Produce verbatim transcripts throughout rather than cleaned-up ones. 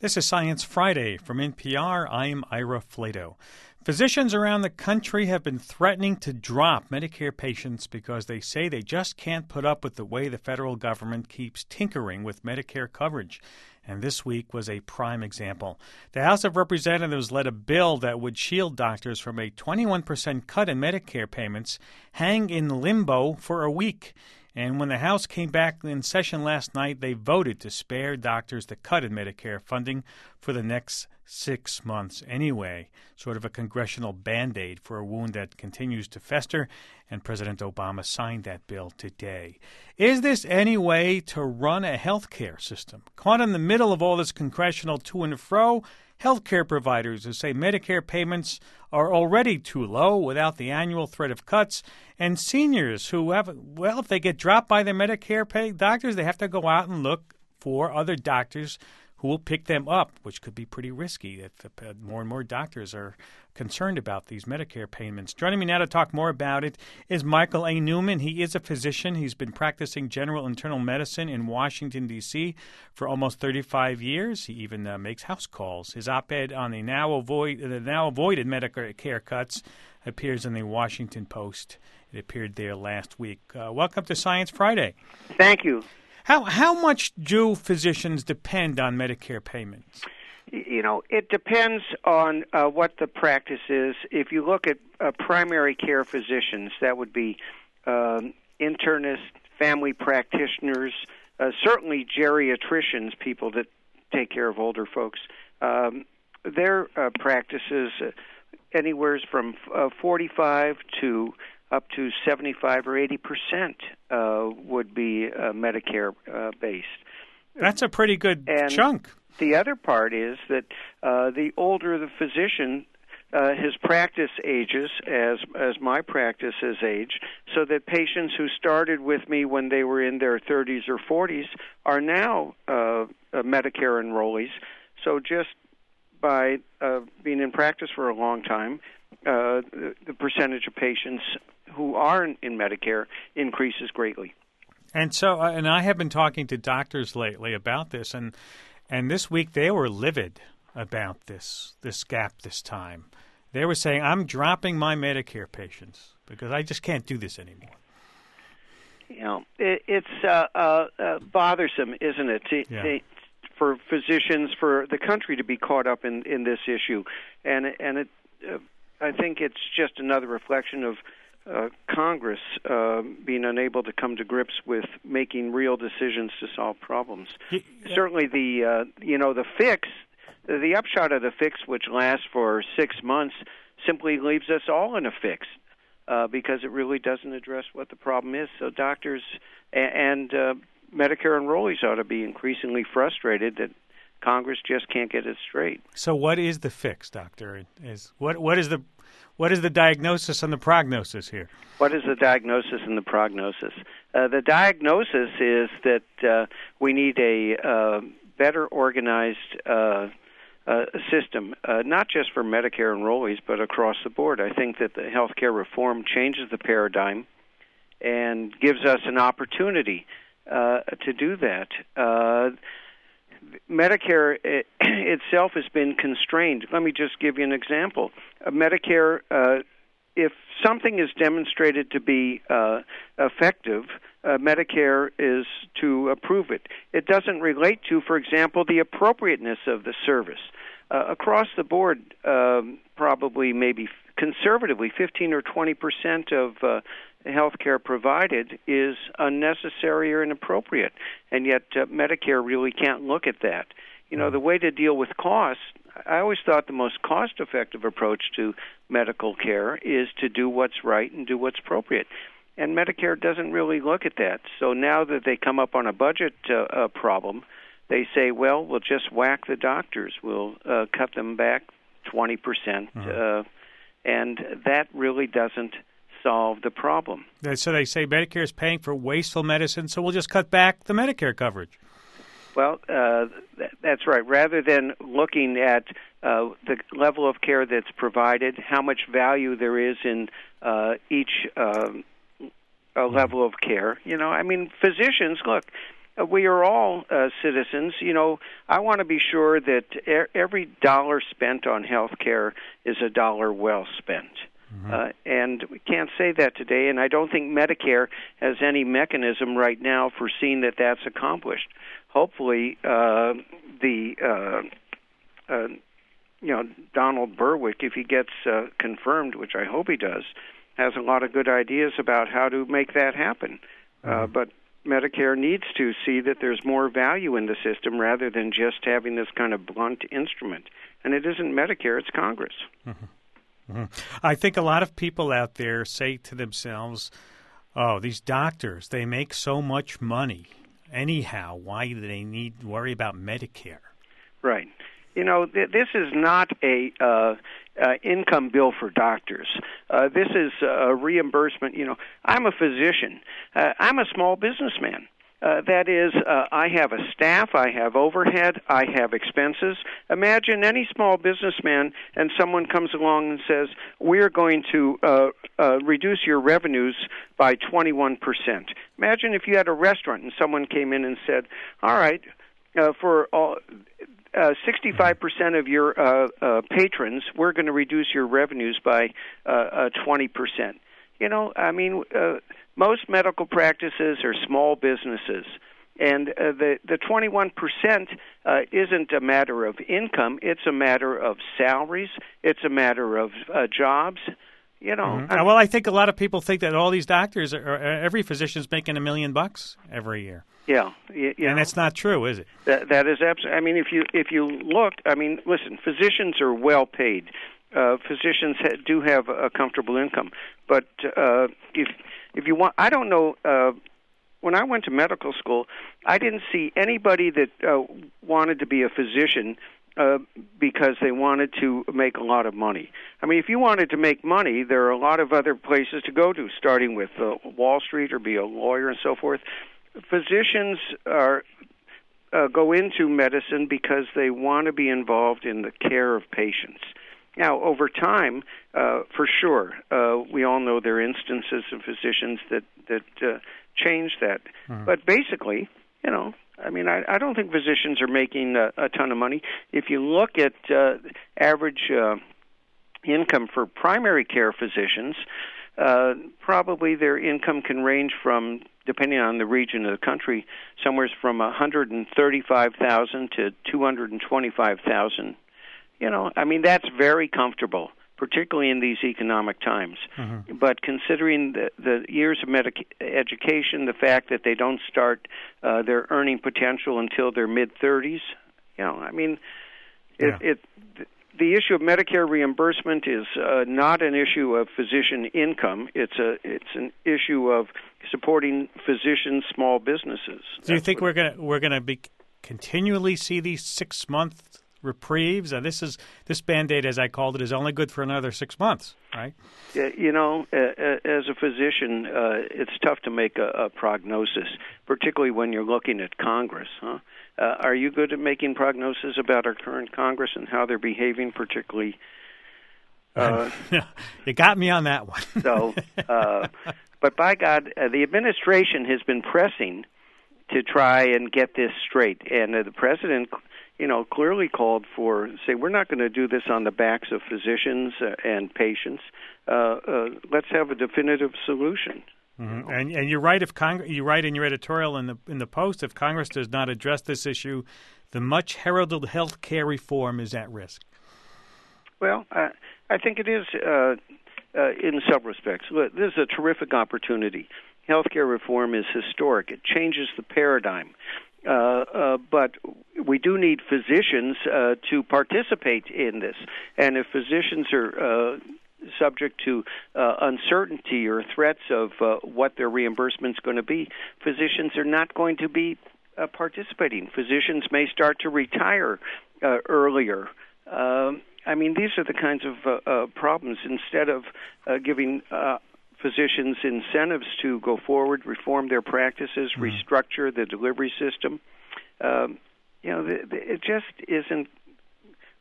This is Science Friday from N P R. I'm Ira Flato. Physicians around the country have been threatening to drop Medicare patients because they say they just can't put up with the way the federal government keeps tinkering with Medicare coverage. And this week was a prime example. The House of Representatives led a bill that would shield doctors from a twenty-one percent cut in Medicare payments hang in limbo for a week. And when the House came back in session last night, they voted to spare doctors the cut in Medicare funding for the next six months anyway, sort of a congressional Band-Aid for a wound that continues to fester, and President Obama signed that bill today. Is this any way to run a health care system? Caught in the middle of all this congressional to and fro, healthcare providers who say Medicare payments are already too low without the annual threat of cuts, and seniors who have, well, if they get dropped by their Medicare pay doctors, they have to go out and look for other doctors who will pick them up, which could be pretty risky if more and more doctors are concerned about these Medicare payments. Joining me now to talk more about it is Michael A. Newman. He is a physician. He's been practicing general internal medicine in Washington, D C for almost thirty-five years. He even uh, makes house calls. His op-ed on the now, avoid, the now avoided Medicare cuts appears in the Washington Post. It appeared there last week. Uh, welcome to Science Friday. Thank you. How how much do physicians depend on Medicare payments? You know, it depends on uh, what the practice is. If you look at uh, primary care physicians, that would be um, internists, family practitioners, uh, certainly geriatricians, people that take care of older folks. Um, their uh, practices uh, anywhere from uh, forty-five to up to seventy-five or eighty percent uh, would be uh, Medicare uh, based. That's a pretty good and chunk. The other part is that uh, the older the physician, uh, his practice ages as as my practice has aged, so that patients who started with me when they were in their thirties or forties are now uh, uh, Medicare enrollees. So just by uh, being in practice for a long time, uh, the, the percentage of patients who are in, in Medicare increases greatly. And so, uh, and I have been talking to doctors lately about this, and and this week they were livid about this this gap this time. They were saying, "I'm dropping my Medicare patients because I just can't do this anymore." You know, it, it's uh, uh, uh, bothersome, isn't it, to, yeah. to, for physicians, for the country to be caught up in, in this issue, and and it, uh, I think it's just another reflection of Uh, Congress uh, being unable to come to grips with making real decisions to solve problems. Yeah. Certainly, the uh, you know the fix, the upshot of the fix, which lasts for six months, simply leaves us all in a fix uh, because it really doesn't address what the problem is. So doctors and, and uh, Medicare enrollees ought to be increasingly frustrated that Congress just can't get it straight. So, what is the fix, Doctor? Is what what is the What is the diagnosis and the prognosis here? What is the diagnosis and the prognosis? Uh, the diagnosis is that uh, we need a uh, better organized uh, uh, system, uh, not just for Medicare enrollees, but across the board. I think that the health care reform changes the paradigm and gives us an opportunity uh, to do that. Uh, Medicare it, itself has been constrained. Let me just give you an example. Uh, Medicare, uh, if something is demonstrated to be uh, effective, uh, Medicare is to approve it. It doesn't relate to, for example, the appropriateness of the service. Uh, across the board, um, probably maybe conservatively, fifteen or twenty percent of uh, health care provided is unnecessary or inappropriate, and yet uh, Medicare really can't look at that. You know, the way to deal with costs, I always thought the most cost-effective approach to medical care is to do what's right and do what's appropriate. And Medicare doesn't really look at that. So now that they come up on a budget uh, uh, problem, they say, well, we'll just whack the doctors. We'll uh, cut them back twenty percent. Mm-hmm. Uh, and that really doesn't solve the problem. So they say Medicare is paying for wasteful medicine, so we'll just cut back the Medicare coverage. Well, uh, th- that's right. Rather than looking at uh, the level of care that's provided, how much value there is in uh, each uh, uh, level of care, you know, I mean, physicians, look, uh, we are all uh, citizens. You know, I want to be sure that er- every dollar spent on health care is a dollar well spent. Mm-hmm. Uh, and we can't say that today, and I don't think Medicare has any mechanism right now for seeing that that's accomplished. Hopefully, uh, the uh, uh, you know Donald Berwick, if he gets uh, confirmed, which I hope he does, has a lot of good ideas about how to make that happen. Mm-hmm. Uh, but Medicare needs to see that there's more value in the system rather than just having this kind of blunt instrument. And it isn't Medicare, it's Congress. Mm-hmm. Mm-hmm. I think a lot of people out there say to themselves, oh, these doctors, they make so much money. Anyhow, why do they need to worry about Medicare? Right. You know, th- this is not a uh, uh, income bill for doctors. Uh, this is a reimbursement. You know, I'm a physician. Uh, I'm a small businessman. Uh, that is, uh, I have a staff, I have overhead, I have expenses. Imagine any small businessman and someone comes along and says, we're going to uh, uh, reduce your revenues by twenty-one percent. Imagine if you had a restaurant and someone came in and said, all right, uh, for all... Uh, sixty-five percent of your uh, uh, patrons, we're going to reduce your revenues by uh, uh, twenty percent. You know, I mean, uh, most medical practices are small businesses, and uh, the, the twenty-one percent uh, isn't a matter of income. It's a matter of salaries. It's a matter of uh, jobs. You know, mm-hmm. I, well, I think a lot of people think that all these doctors, are, every physician's making a million bucks every year. Yeah, you, you and know, that's not true, is it? That, that is absolutely. I mean, if you if you look, I mean, listen, physicians are well paid. Uh, physicians ha- do have a comfortable income, but uh, if if you want, I don't know. Uh, when I went to medical school, I didn't see anybody that uh, wanted to be a physician uh, because they wanted to make a lot of money. I mean, if you wanted to make money, there are a lot of other places to go to, starting with uh, Wall Street or be a lawyer and so forth. Physicians are uh, go into medicine because they want to be involved in the care of patients. Now, over time, uh, for sure, uh, we all know there are instances of physicians that that uh, change that. Mm-hmm. But basically, you know, I mean, I, I don't think physicians are making a, a ton of money. If you look at uh, average uh, income for primary care physicians, uh, probably their income can range from, depending on the region of the country, somewhere from one hundred thirty-five thousand dollars to two hundred twenty-five thousand dollars. You know, I mean, that's very comfortable, particularly in these economic times. Mm-hmm. But considering the, the years of medic- education, the fact that they don't start uh, their earning potential until their mid-thirties, you know, I mean, it, yeah. it the issue of Medicare reimbursement is uh, not an issue of physician income. It's a it's an issue of supporting physicians, small businesses. Do you think we're gonna we're gonna be continually see these six month reprieves? Uh, this is this Band-Aid, as I called it, is only good for another six months, right? You know, uh, as a physician, uh, it's tough to make a, a prognosis, particularly when you're looking at Congress. Huh? Uh, are you good at making prognosis about our current Congress and how they're behaving, particularly? Uh, you got me on that one. so, uh, but by God, uh, the administration has been pressing to try and get this straight, and uh, the president, you know, clearly called for, say, we're not going to do this on the backs of physicians uh, and patients. Uh, uh, let's have a definitive solution. Mm-hmm. You know? And and you're right. If Congress, you write in your editorial in the in the Post, if Congress does not address this issue, the much heralded health care reform is at risk. Well, uh, I think it is uh, uh, in some respects. This is a terrific opportunity. Healthcare reform is historic. It changes the paradigm. Uh, uh, but we do need physicians uh, to participate in this. And if physicians are uh, subject to uh, uncertainty or threats of uh, what their reimbursement is going to be, physicians are not going to be uh, participating. Physicians may start to retire uh, earlier. Um, I mean, these are the kinds of uh, uh, problems. Instead of uh, giving uh, physicians incentives to go forward, reform their practices, mm-hmm. restructure the delivery system, um, you know, the, the, it just isn't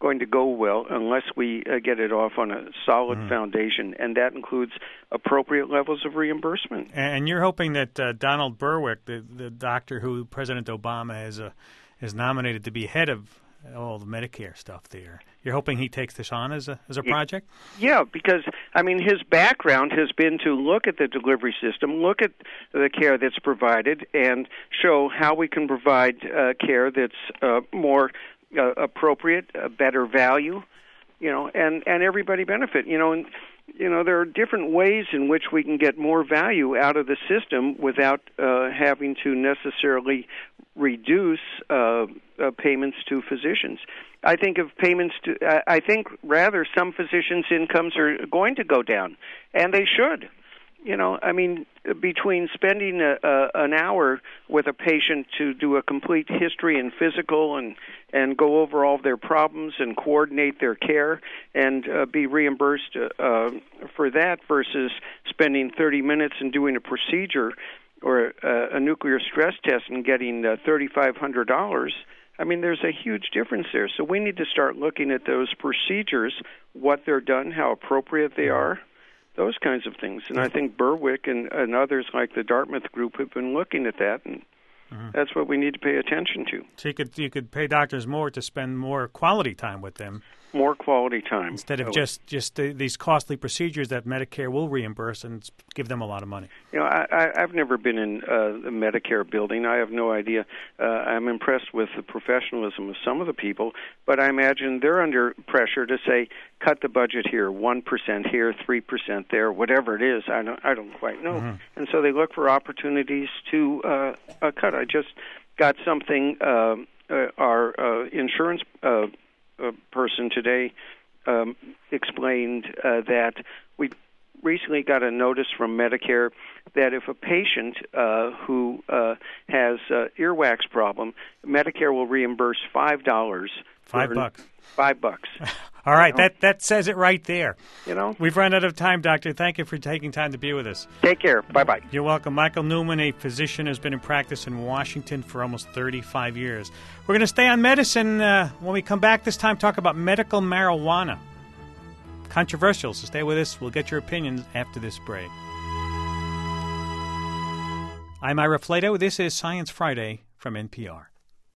going to go well unless we uh, get it off on a solid mm. foundation, and that includes appropriate levels of reimbursement. And you're hoping that uh, Donald Berwick, the, the doctor who President Obama has uh, is nominated to be head of all the Medicare stuff there, you're hoping he takes this on as a as a project? Yeah, because, I mean, his background has been to look at the delivery system, look at the care that's provided, and show how we can provide uh, care that's uh, more uh, appropriate, uh, better value, you know, and, and everybody benefit. You know, and, you know, there are different ways in which we can get more value out of the system without uh, having to necessarily reduce uh, uh, payments to physicians. I think of payments to, uh, I think rather some physicians' incomes are going to go down, and they should. You know, I mean, between spending a, a, an hour with a patient to do a complete history and physical and, and go over all of their problems and coordinate their care and uh, be reimbursed uh, for that versus spending thirty minutes and doing a procedure or a, a nuclear stress test and getting uh, three thousand five hundred dollars, I mean, there's a huge difference there. So we need to start looking at those procedures, what they're done, how appropriate they are, those kinds of things. And I think Berwick and, and others like the Dartmouth Group have been looking at that, and mm-hmm. that's what we need to pay attention to. So you could you could pay doctors more to spend more quality time with them. More quality time. Instead of just, just uh, these costly procedures that Medicare will reimburse and give them a lot of money. You know, I, I, I've never been in uh, the Medicare building. I have no idea. Uh, I'm impressed with the professionalism of some of the people, but I imagine they're under pressure to say, cut the budget here, one percent here, three percent there, whatever it is. I don't, I don't quite know. Mm-hmm. And so they look for opportunities to uh, uh, cut. I just got something, uh, uh, our uh, insurance uh A person today um, explained uh, that we recently got a notice from Medicare that if a patient uh, who uh, has uh, earwax problem, Medicare will reimburse five dollars. Five bucks. Five bucks. All right, you know? that that says it right there. You know, we've run out of time, Doctor. Thank you for taking time to be with us. Take care. Bye bye. You're welcome. Michael Newman, a physician, has been in practice in Washington for almost thirty-five years. We're going to stay on medicine uh, when we come back. This time, talk about medical marijuana. Controversial. So stay with us. We'll get your opinions after this break. I'm Ira Flato. This is Science Friday from N P R.